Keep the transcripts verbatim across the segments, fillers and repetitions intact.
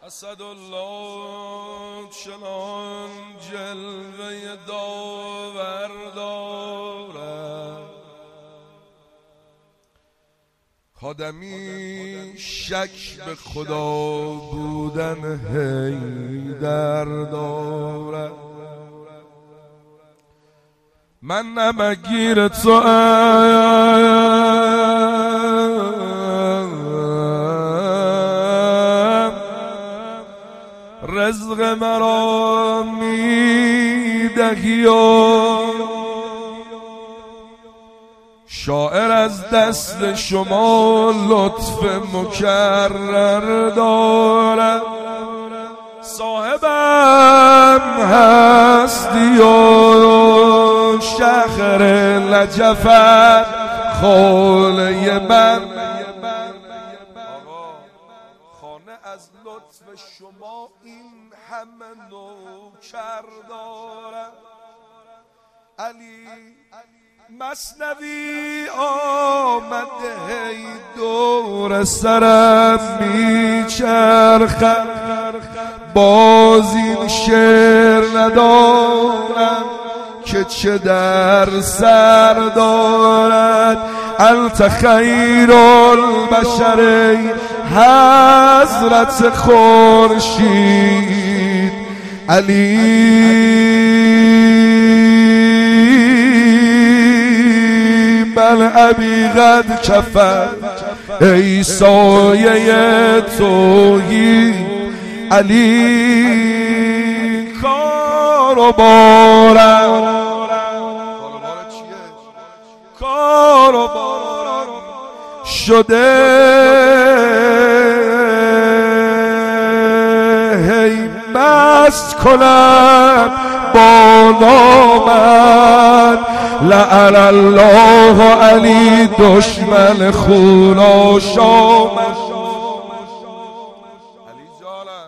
اسدالله چنان جلوه داور دارد، خادمی شک به خدا بودن حیدر دارد. من نمگیر تو ام، رزق مرا میدهی و شاعر از دست شما لطف مکرر دارد. صاحبم هستی و شهر لجفت خاله من، خانه از لطف شما این همه نوکر دارد. علی مثنوی آمده هی دور سرم میچرخم، باز این شعر ندارم که چه در سر دارد. انت خیر البشر حضرت خورشید علی، بل ابی قد کفر ای سایه تویی علی. کارو بارم کارو بارم شده هی مست کنم با نامت، لعن الله علی دشمن خونا شامت. علی جانم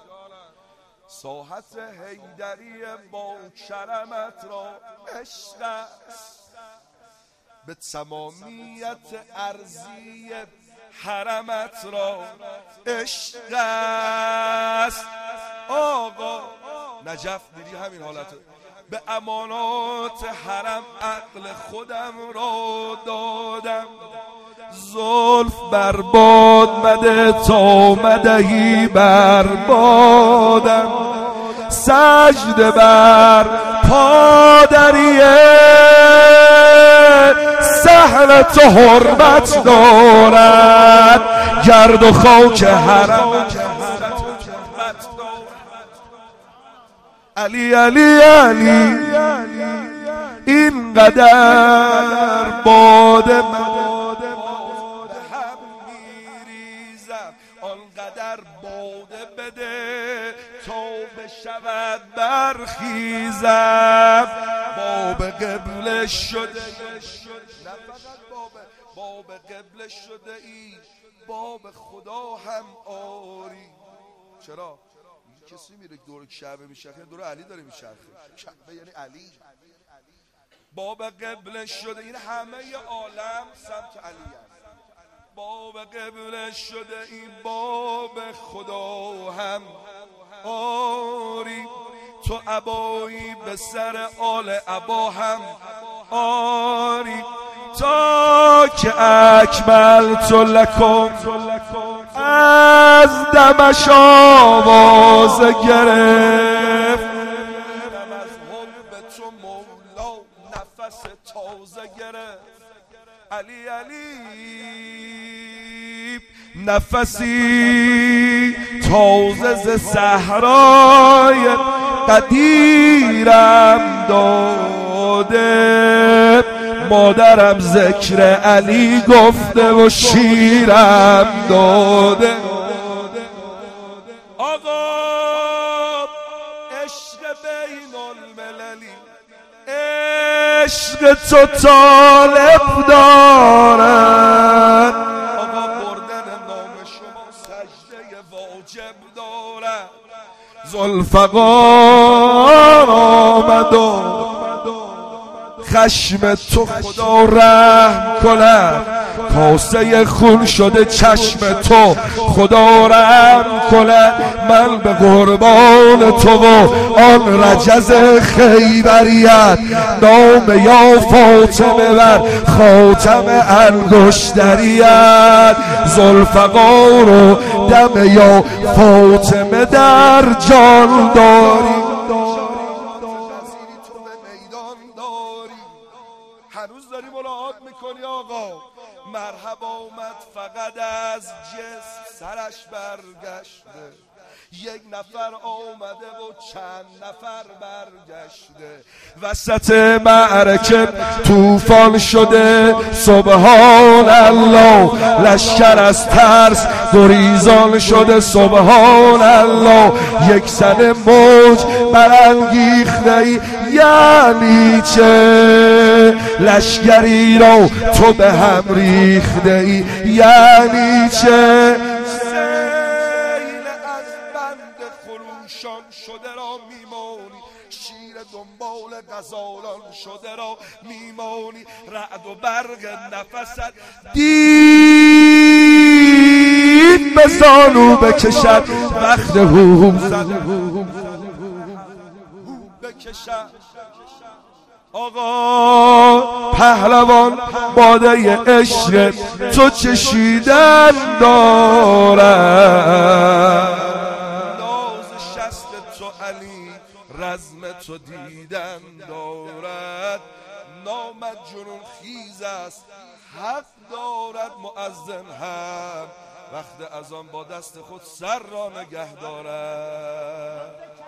ساحت حیدری با کرمت را عشق است، به تمامیت ارضی حرمت را عشق است. آقا نجف دیدی همین حالت، به امانات حرم عقل خودم را دادم، زلف برباد مده تا مدهی بربادم، سجده بر پادریه سهل تو حرمت دارد، گرد و خاک حرم علی علی علی. این قدر باد من هم میریزم، آنقدر باده بده تا بشود برخیزم. باب قبله شده، نه فقط باب باب قبله شده ای، باب خدا هم آری. چرا؟ کسی میره دور کعبه میچرخه، دور علی داره میچرخه، کعبه یعنی علی. باب قبله شده، این همه عالم سمت علی هست. باب قبله شده این باب خدا هم آری، تو عبایی به سر آل عبا هم آری، تا که اکملت لکم از دمش آواز گرفت، از حب تو مولا نفس تازه گرفت. علی علی نفسی تازه ز صحرای قدیرم داده، مادرم ذکر علی گفته و شیرم داده. آقا عشق بین المللی عشق تو طالب دارد، آقا بردن نام شما سجده واجب دارد. ذوالفقار آمد و خشم تو خدا رحم کند، کاسه خون شده چشم تو، خدا رحم کنه من به قربان تو و آن رجز خیبریت. نام یا فاطمه بر خاتم انگشتریت، ذوالفقار و دم یا فاطمه در جان داری. هنوز داری ملاحات میکنی آقا؟ مرحبا آمد فقط از جسم سرش برگشته، یک نفر آمده و چند نفر برگشته. وسط معرکه طوفان شده سبحان الله، لشکر از ترس گریزان شده سبحان الله. یک سن موج برانگیخته ای یعنی چه؟ لشکری رو تو به هم ریخته ای یعنی چه؟ شده را میمانی، شیر دنبال غزالان شده را میمانی. رعد و برق نفست دید به زانو بکشد، وقت هو زده بکشد. آقا پهلوان باده عشق تو چشیدن دارد، رزم تو دیدن دارد. نامت جنون خیز است حق دارد، مؤذن هم وقت اذان با دست خود سر را نگه دارد.